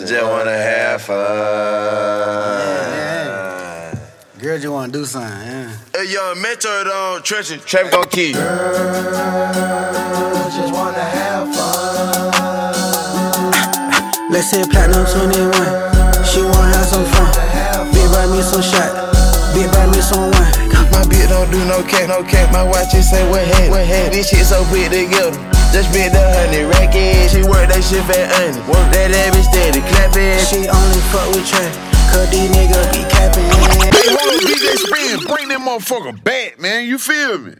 just wanna have fun. Yeah. Girl just wanna do something, yeah. Hey, young Metro on Trenton, Traffic gon' key. Girl, just wanna have fun. Let's say platinum 21. She wanna have some fun. Bitch buy me some shot. Bitch buy me some wine. My bitch don't do no cat. My watch just say what head. This shit so put together. Just spent the 100 racket. She work that shit fat under. Work that bitch steady clapping. She only fuck with Trey, cause these niggas be capping. Hey, hold on, DJ Spin, bring that motherfucker back, man. You feel me?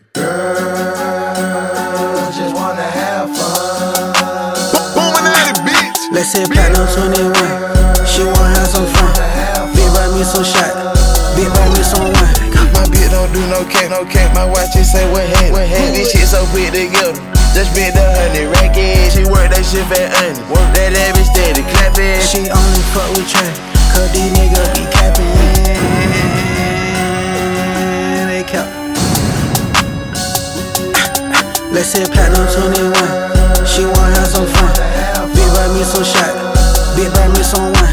Girl, just wanna have fun. Booming at it, bitch. Let's say platinum 21. She wanna have some fun. Bitch buy me some shot. Bitch buy me some wine. My bitch don't do no cat. My watch just say what head. This shit so put together. Just spent the 100 racket. She work that shit fat under. Work that bitch steady clapping. She only fuck with Trey, cause these niggas be capping. They cap. Let's say platinum 21. She wanna have some fun. Bitch buy me some shot. Bitch buy me some wine.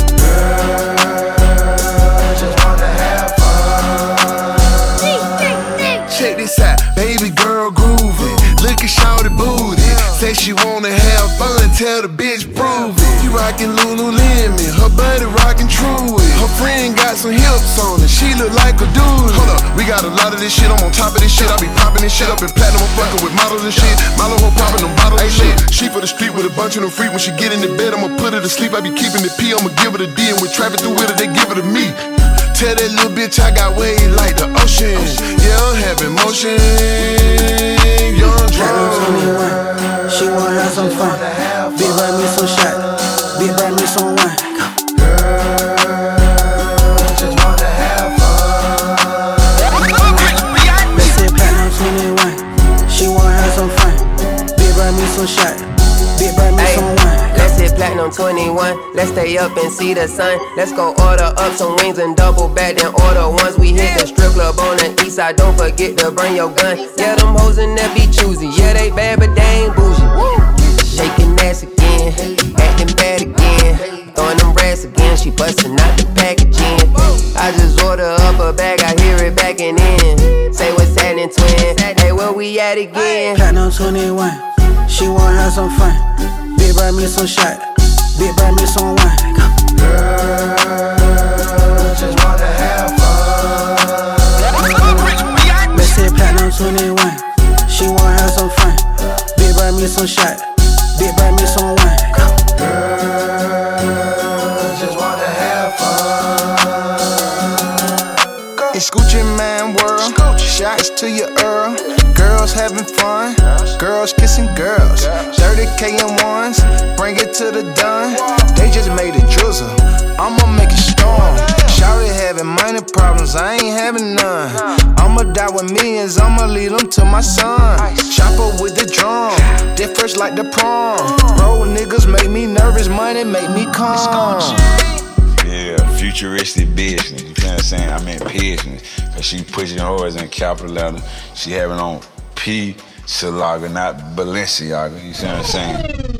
Check this out, baby girl groovy. Look at shawty booty. Say she wanna have fun, tell the bitch prove it. You rockin' Lululemon, her buddy rockin' Truly. Her friend got some hips on it, she look like a dude. Hold up, we got a lot of this shit, I'm on top of this shit. I be poppin' this shit up in platinum, I'm fuckin' with models and shit. Milo ho poppin' them bottles and shit. She for the street with a bunch of them freak. When she get in the bed, I'ma put her to sleep. I be keepin' the P, I'ma give her the D. And with traffic through with her, they give her to me. Tell that little bitch I got waves like the ocean. Yeah, I'm having motion. Young Platinum 21. She wanna have some fun. Bitch buy me some shot. Bitch buy me some wine. Just wanna have fun. Let's say platinum 21. She wanna have some fun. Bitch buy me some shot. Bitch buy me some wine. Let's hit platinum 21. Let's stay up and see the sun. Let's go order up some wings and double back, then order ones. We hit the strip club on the east side. Don't forget to bring your gun. Yeah, them hoes in there be choosy. Yeah, they bad, but they ain't bougie. Shaking ass again, acting bad again. Throwing them rats again. She busting out the packaging. I just order up a bag, I hear it backing in. Say what's happening, twin. Hey, where we at again? Platinum 21. She wanna have some fun. Bitch buy me some shot. Bitch buy me some wine. Just wanna have fun. Let's say platinum 21. She wanna have some fun. Bitch buy me some shot. Bitch buy me some wine. Just wanna have fun. It's Gucci Man world. Shots to your Earl. Girls having fun. Girls kissing girls. 30K in ones. Bring it to the done. They just made a drizzle. I'ma make it storm. Shawty having money problems. I ain't having none. I'ma die with millions. I'ma lead them to my son. Chopper with the drum. They fresh like the prom. Bro, niggas make me nervous. Money make me calm. Yeah, futuristic business. You feel what I'm saying? I mean business. Cause she pushing hers in capital letter. She having on P. Salaga, not Balenciaga. You see what I'm saying?